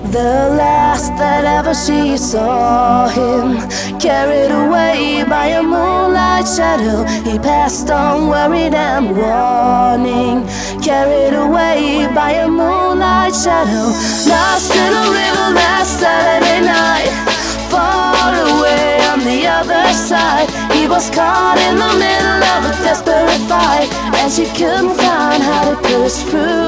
The last that ever she saw him, carried away by a moonlight shadow, he passed on worried and warning. Carried away by a moonlight shadow, lost in a river last Saturday night. Far away on the other side, he was caught in the middle of a desperate fight, and she couldn't find how to push through.